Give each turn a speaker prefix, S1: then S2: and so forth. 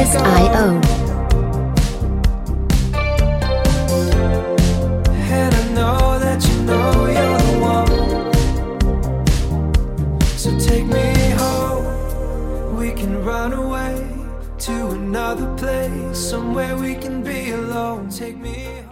S1: SIO.
S2: And I know that you know you're the one. So take me home. We can run away to another place, somewhere we can be alone. Take me home.